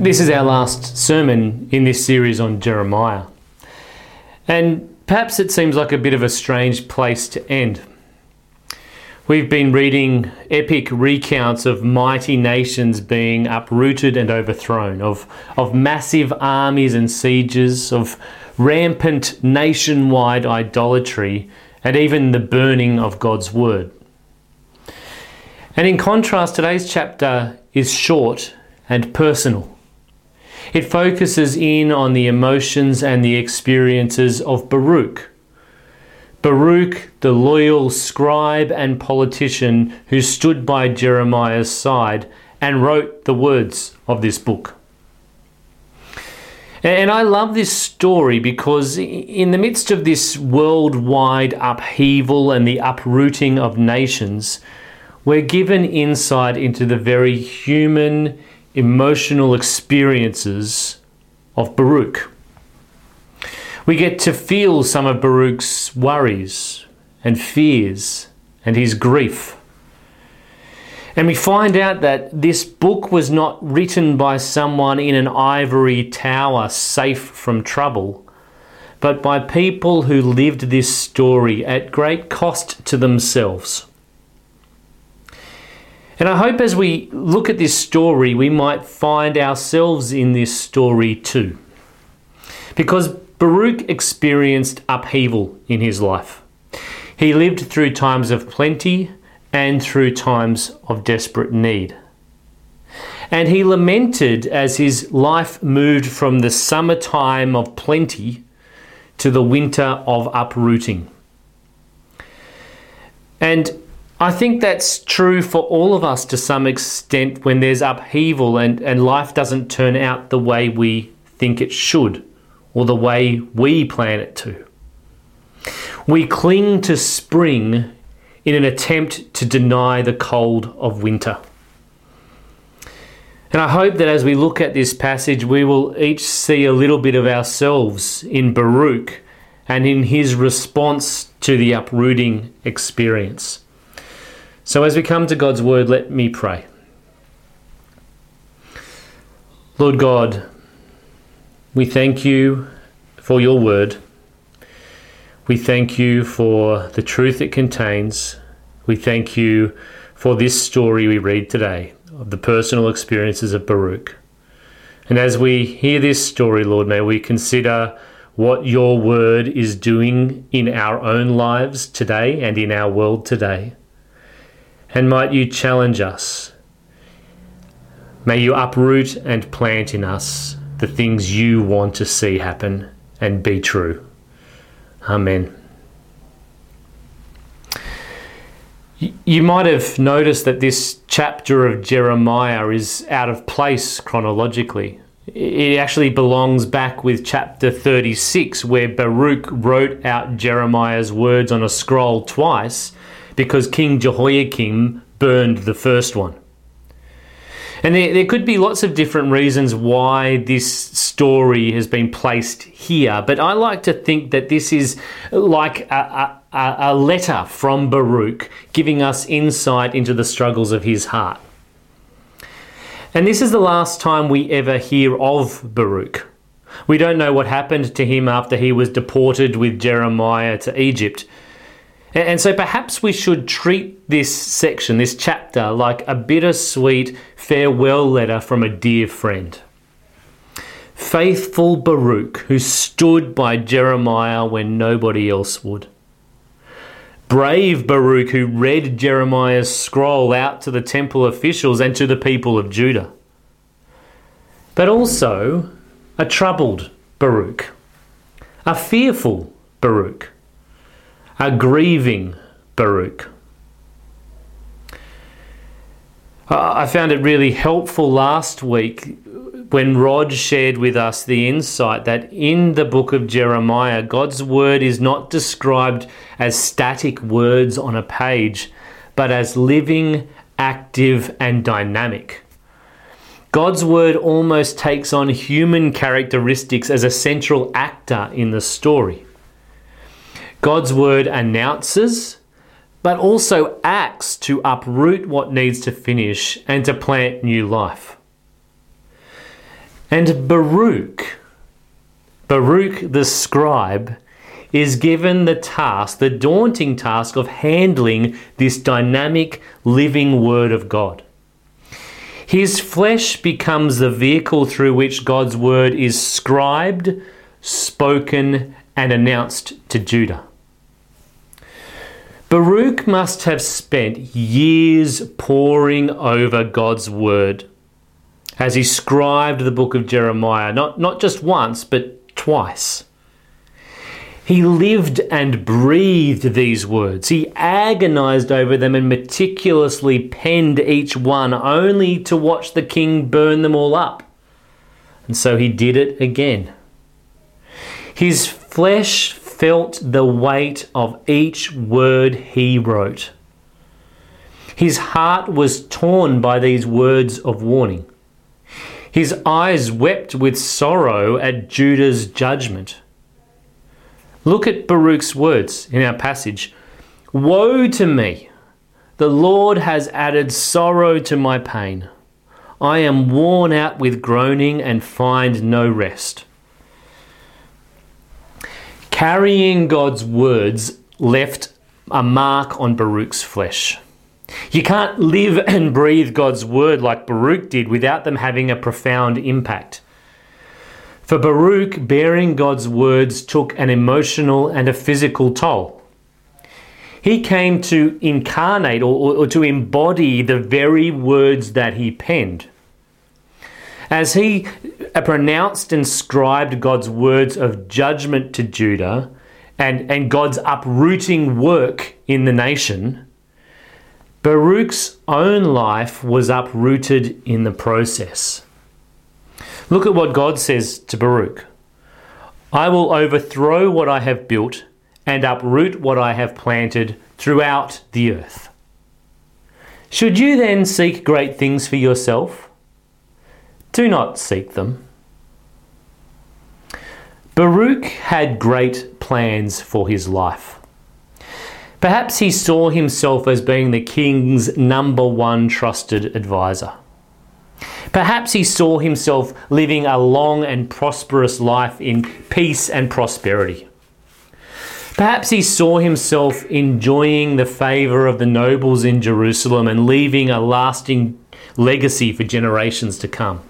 This is our last sermon in this series on Jeremiah. And perhaps it seems like a bit of a strange place to end. We've been reading epic recounts of mighty nations being uprooted and overthrown, of massive armies and sieges, of rampant nationwide idolatry, and even the burning of God's word. And in contrast, today's chapter is short and personal. It focuses in on the emotions and the experiences of Baruch. Baruch, the loyal scribe and politician who stood by Jeremiah's side and wrote the words of this book. And I love this story because in the midst of this worldwide upheaval and the uprooting of nations, we're given insight into the very human, emotional experiences of Baruch. We get to feel some of Baruch's worries and fears and his grief. And we find out that this book was not written by someone in an ivory tower safe from trouble, but by people who lived this story at great cost to themselves. And I hope as we look at this story, we might find ourselves in this story too. Because Baruch experienced upheaval in his life. He lived through times of plenty and through times of desperate need. And he lamented as his life moved from the summertime of plenty to the winter of uprooting. And I think that's true for all of us to some extent when there's upheaval and life doesn't turn out the way we think it should or the way we plan it to. We cling to spring in an attempt to deny the cold of winter. And I hope that as we look at this passage, we will each see a little bit of ourselves in Baruch and in his response to the uprooting experience. So as we come to God's word, let me pray. Lord God, we thank you for your word. We thank you for the truth it contains. We thank you for this story we read today of the personal experiences of Baruch. And as we hear this story, Lord, may we consider what your word is doing in our own lives today and in our world today. And might you challenge us. May you uproot and plant in us the things you want to see happen and be true. Amen. You might have noticed that this chapter of Jeremiah is out of place chronologically. It actually belongs back with chapter 36, where Baruch wrote out Jeremiah's words on a scroll twice because King Jehoiakim burned the first one. And there could be lots of different reasons why this story has been placed here, but I like to think that this is like a letter from Baruch giving us insight into the struggles of his heart. And this is the last time we ever hear of Baruch. We don't know what happened to him after he was deported with Jeremiah to Egypt. And so perhaps we should treat this section, this chapter, like a bittersweet farewell letter from a dear friend. Faithful Baruch, who stood by Jeremiah when nobody else would. Brave Baruch, who read Jeremiah's scroll out to the temple officials and to the people of Judah. But also a troubled Baruch, a fearful Baruch, a grieving Baruch. I found it really helpful last week when Rod shared with us the insight that in the book of Jeremiah, God's word is not described as static words on a page, but as living, active, and dynamic. God's word almost takes on human characteristics as a central actor in the story. God's word announces, but also acts to uproot what needs to finish and to plant new life. And Baruch the scribe, is given the task, the daunting task of handling this dynamic, living word of God. His flesh becomes the vehicle through which God's word is scribed, spoken, and announced to Judah. Baruch must have spent years poring over God's word as he scribed the book of Jeremiah, not just once, but twice. He lived and breathed these words. He agonized over them and meticulously penned each one, only to watch the king burn them all up. And so he did it again. His flesh felt the weight of each word he wrote. His heart was torn by these words of warning. His eyes wept with sorrow at Judah's judgment. Look at Baruch's words in our passage. Woe to me! The Lord has added sorrow to my pain. I am worn out with groaning and find no rest. Carrying God's words left a mark on Baruch's flesh. You can't live and breathe God's word like Baruch did without them having a profound impact. For Baruch, bearing God's words took an emotional and a physical toll. He came to incarnate or to embody the very words that he penned. As he pronounced and scribed God's words of judgment to Judah and God's uprooting work in the nation, Baruch's own life was uprooted in the process. Look at what God says to Baruch. I will overthrow what I have built and uproot what I have planted throughout the earth. Should you then seek great things for yourself? Do not seek them. Baruch had great plans for his life. Perhaps he saw himself as being the king's number one trusted advisor. Perhaps he saw himself living a long and prosperous life in peace and prosperity. Perhaps he saw himself enjoying the favour of the nobles in Jerusalem and leaving a lasting legacy for generations to come.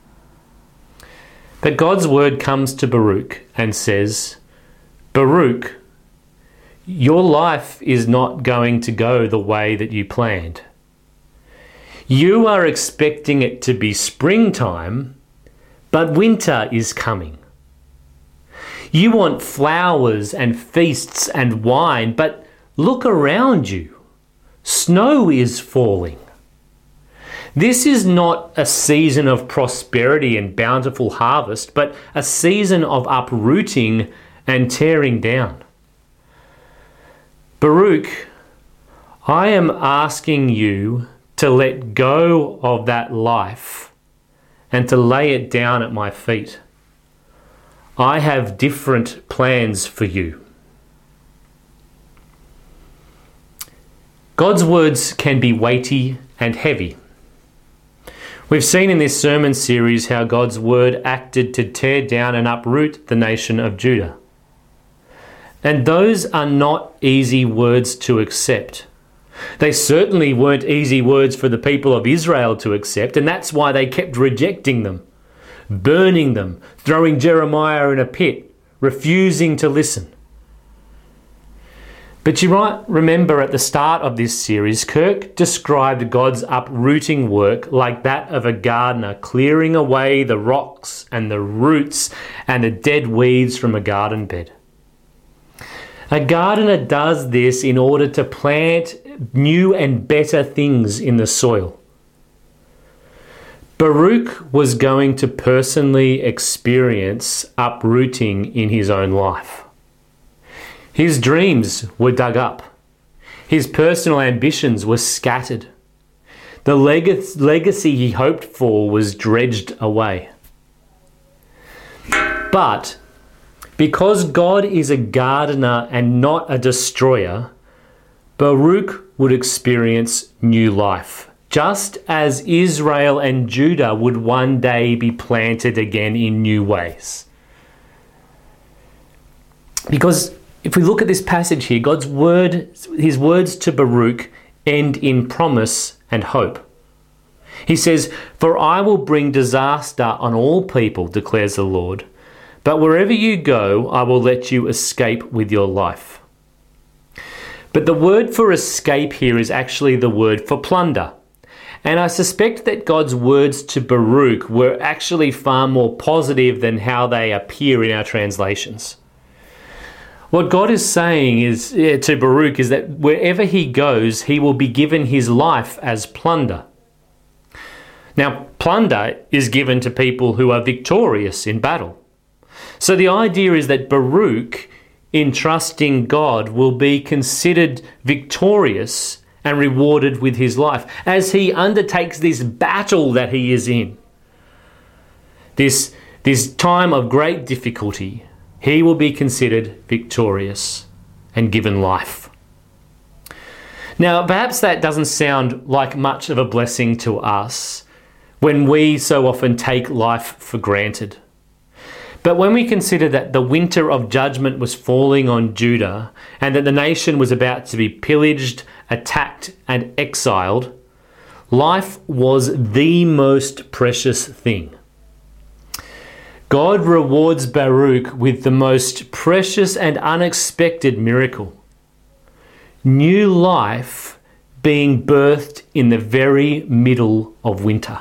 But God's word comes to Baruch and says, Baruch, your life is not going to go the way that you planned. You are expecting it to be springtime, but winter is coming. You want flowers and feasts and wine, but look around you. Snow is falling. This is not a season of prosperity and bountiful harvest, but a season of uprooting and tearing down. Baruch, I am asking you to let go of that life and to lay it down at my feet. I have different plans for you. God's words can be weighty and heavy. We've seen in this sermon series how God's word acted to tear down and uproot the nation of Judah. And those are not easy words to accept. They certainly weren't easy words for the people of Israel to accept, and that's why they kept rejecting them, burning them, throwing Jeremiah in a pit, refusing to listen. But you might remember at the start of this series, Kirk described God's uprooting work like that of a gardener clearing away the rocks and the roots and the dead weeds from a garden bed. A gardener does this in order to plant new and better things in the soil. Baruch was going to personally experience uprooting in his own life. His dreams were dug up. His personal ambitions were scattered. The legacy he hoped for was dredged away. But because God is a gardener and not a destroyer, Baruch would experience new life, just as Israel and Judah would one day be planted again in new ways. Because if we look at this passage here, God's word, his words to Baruch end in promise and hope. He says, "For I will bring disaster on all people, declares the Lord. But wherever you go, I will let you escape with your life." But the word for escape here is actually the word for plunder. And I suspect that God's words to Baruch were actually far more positive than how they appear in our translations. What God is saying is to Baruch is that wherever he goes, he will be given his life as plunder. Now, plunder is given to people who are victorious in battle. So the idea is that Baruch, in trusting God, will be considered victorious and rewarded with his life as he undertakes this battle that he is in. This time of great difficulty, he will be considered victorious and given life. Now, perhaps that doesn't sound like much of a blessing to us when we so often take life for granted. But when we consider that the winter of judgment was falling on Judah and that the nation was about to be pillaged, attacked, and exiled, life was the most precious thing. God rewards Baruch with the most precious and unexpected miracle: new life being birthed in the very middle of winter.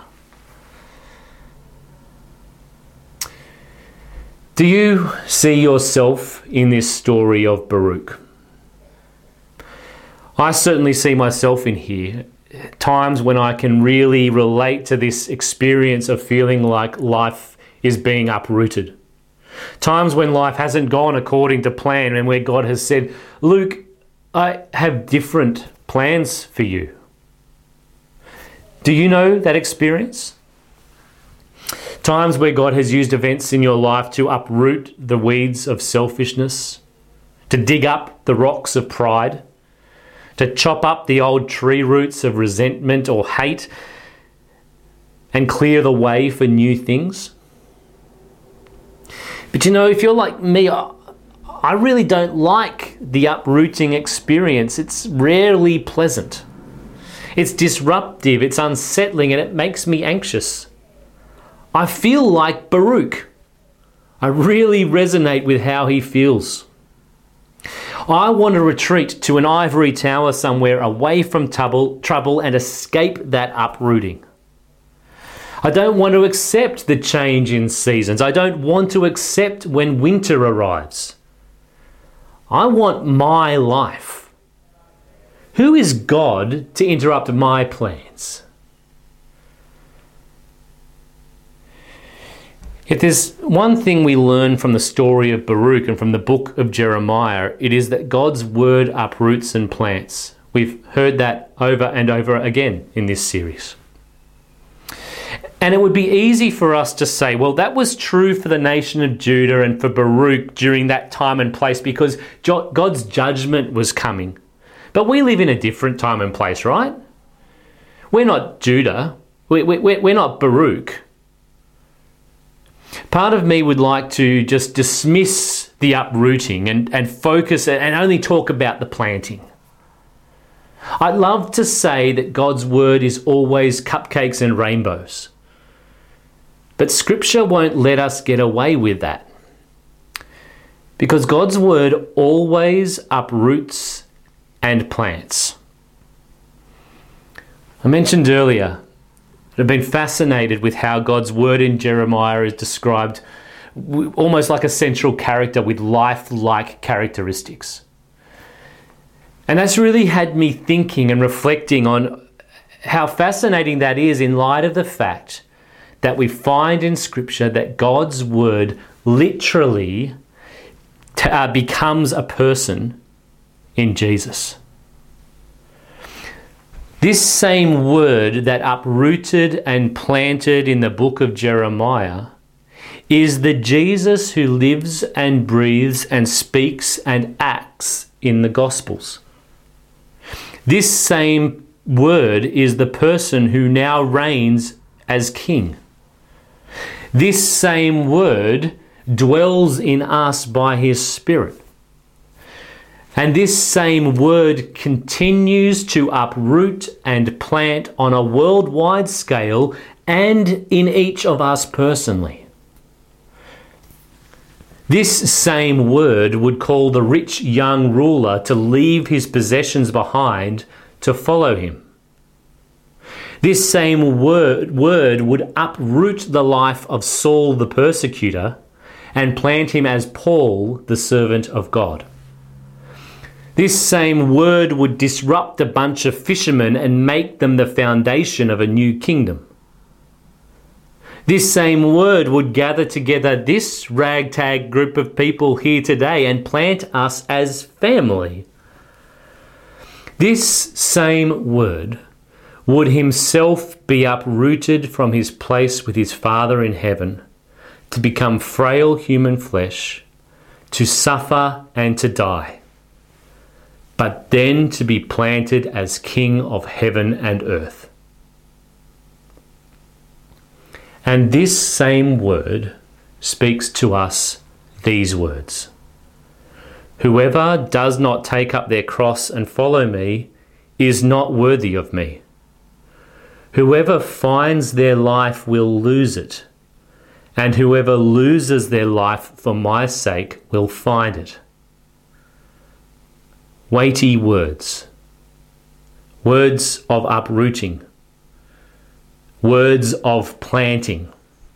Do you see yourself in this story of Baruch? I certainly see myself in here. Times when I can really relate to this experience of feeling like life is being uprooted. Times when life hasn't gone according to plan and where God has said, "Luke, I have different plans for you." Do you know that experience? Times where God has used events in your life to uproot the weeds of selfishness, to dig up the rocks of pride, to chop up the old tree roots of resentment or hate and clear the way for new things. But you know, if you're like me, I really don't like the uprooting experience. It's rarely pleasant. It's disruptive, it's unsettling, and it makes me anxious. I feel like Baruch. I really resonate with how he feels. I want to retreat to an ivory tower somewhere away from trouble and escape that uprooting. I don't want to accept the change in seasons. I don't want to accept when winter arrives. I want my life. Who is God to interrupt my plans? If there's one thing we learn from the story of Baruch and from the book of Jeremiah, it is that God's word uproots and plants. We've heard that over and over again in this series. And it would be easy for us to say, well, that was true for the nation of Judah and for Baruch during that time and place because God's judgment was coming. But we live in a different time and place, right? We're not Judah. We're not Baruch. Part of me would like to just dismiss the uprooting and focus and only talk about the planting. I'd love to say that God's word is always cupcakes and rainbows. But Scripture won't let us get away with that. Because God's word always uproots and plants. I mentioned earlier, I've been fascinated with how God's word in Jeremiah is described almost like a central character with life-like characteristics. And that's really had me thinking and reflecting on how fascinating that is in light of the fact that we find in Scripture that God's word literally becomes a person in Jesus. This same word that uprooted and planted in the book of Jeremiah is the Jesus who lives and breathes and speaks and acts in the Gospels. This same word is the person who now reigns as king. This same word dwells in us by his Spirit. And this same word continues to uproot and plant on a worldwide scale and in each of us personally. This same word would call the rich young ruler to leave his possessions behind to follow him. This same word would uproot the life of Saul the persecutor and plant him as Paul, the servant of God. This same word would disrupt a bunch of fishermen and make them the foundation of a new kingdom. This same word would gather together this ragtag group of people here today and plant us as family. This same word would himself be uprooted from his place with his Father in heaven to become frail human flesh, to suffer and to die, but then to be planted as King of heaven and earth. And this same word speaks to us these words: "Whoever does not take up their cross and follow me is not worthy of me. Whoever finds their life will lose it, and whoever loses their life for my sake will find it." Weighty words. Words of uprooting. Words of planting.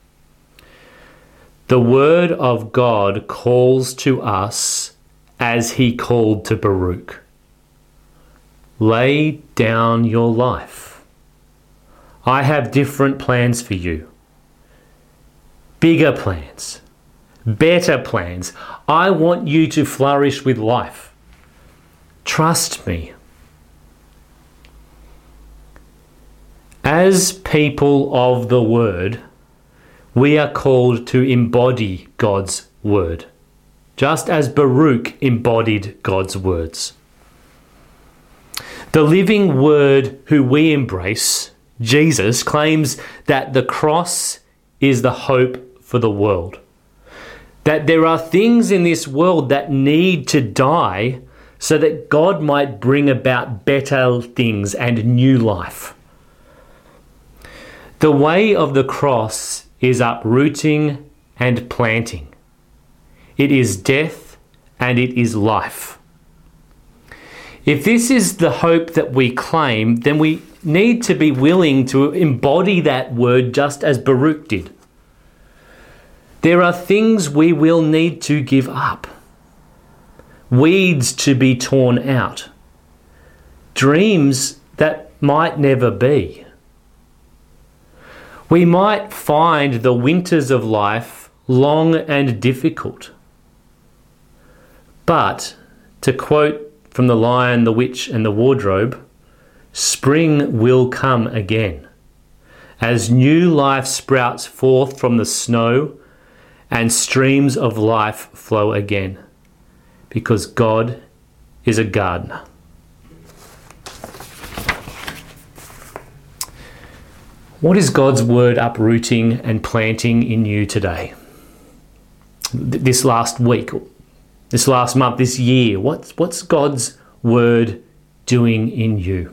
The Word of God calls to us as he called to Baruch. Lay down your life. I have different plans for you. Bigger plans. Better plans. I want you to flourish with life. Trust me. As people of the Word, we are called to embody God's Word, just as Baruch embodied God's words. The living Word who we embrace, Jesus, claims that the cross is the hope for the world. That there are things in this world that need to die so that God might bring about better things and new life. The way of the cross is uprooting and planting. It is death and it is life. If this is the hope that we claim, then we need to be willing to embody that word just as Baruch did. There are things we will need to give up. Weeds to be torn out. Dreams that might never be. We might find the winters of life long and difficult. But, to quote from The Lion, the Witch and the Wardrobe, spring will come again, as new life sprouts forth from the snow and streams of life flow again, because God is a gardener. What is God's word uprooting and planting in you today? This last week, this last month, this year, what's God's word doing in you?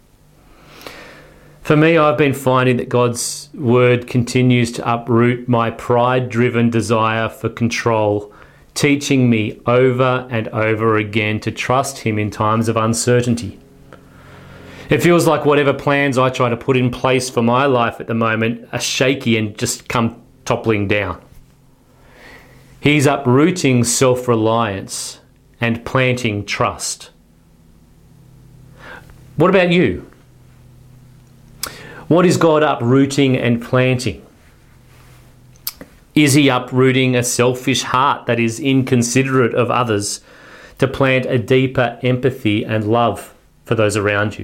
For me, I've been finding that God's word continues to uproot my pride-driven desire for control, teaching me over and over again to trust him in times of uncertainty. It feels like whatever plans I try to put in place for my life at the moment are shaky and just come toppling down. He's uprooting self-reliance and planting trust. What about you? What is God uprooting and planting? Is he uprooting a selfish heart that is inconsiderate of others to plant a deeper empathy and love for those around you?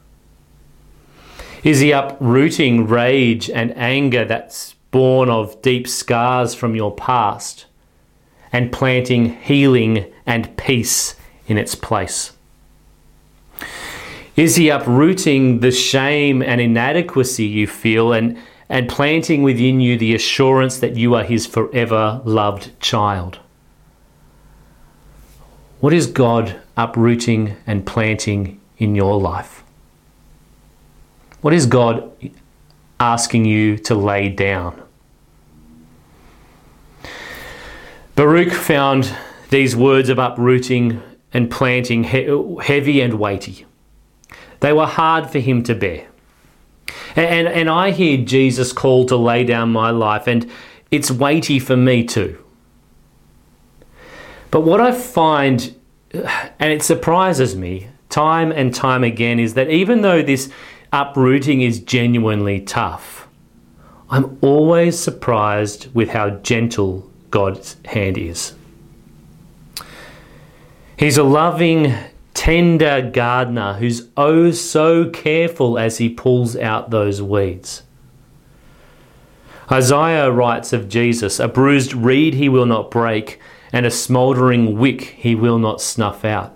Is he uprooting rage and anger that's born of deep scars from your past and planting healing and peace in its place? Is he uprooting the shame and inadequacy you feel and planting within you the assurance that you are his forever loved child? What is God uprooting and planting in your life? What is God asking you to lay down? Baruch found these words of uprooting and planting heavy and weighty. They were hard for him to bear. And I hear Jesus call to lay down my life, and it's weighty for me too. But what I find, and it surprises me time and time again, is that even though this uprooting is genuinely tough, I'm always surprised with how gentle God's hand is. He's a loving, tender gardener who's oh so careful as he pulls out those weeds. Isaiah writes of Jesus, "A bruised reed he will not break, and a smouldering wick he will not snuff out."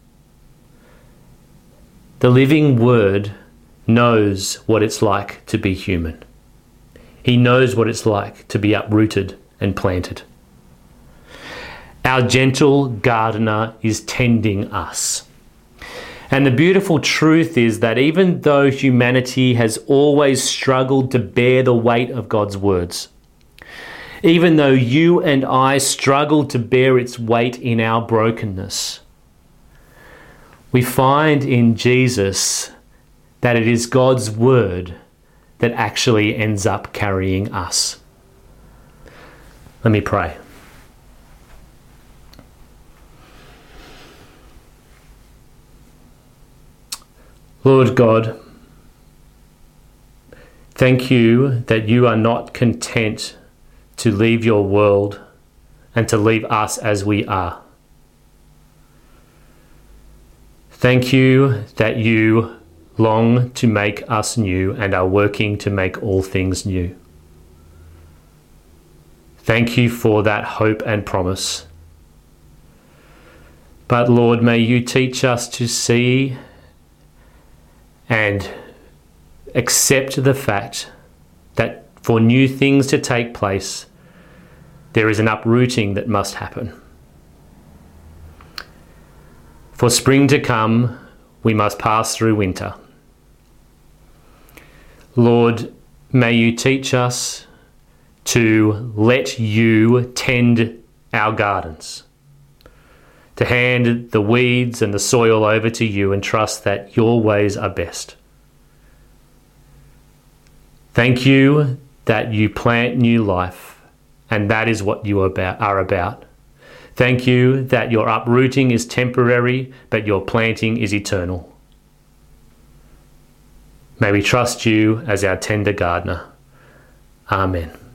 The living Word knows what it's like to be human. He knows what it's like to be uprooted and planted. Our gentle gardener is tending us. And the beautiful truth is that even though humanity has always struggled to bear the weight of God's words, even though you and I struggle to bear its weight in our brokenness, we find in Jesus that it is God's word that actually ends up carrying us. Let me pray. Lord God, thank you that you are not content to leave your world and to leave us as we are. Thank you that you long to make us new and are working to make all things new. Thank you for that hope and promise. But Lord, may you teach us to see and accept the fact that for new things to take place, there is an uprooting that must happen. For spring to come, we must pass through winter. Lord, may you teach us to let you tend our gardens, to hand the weeds and the soil over to you and trust that your ways are best. Thank you that you plant new life, and that is what you are about. Thank you that your uprooting is temporary, but your planting is eternal. May we trust you as our tender gardener. Amen.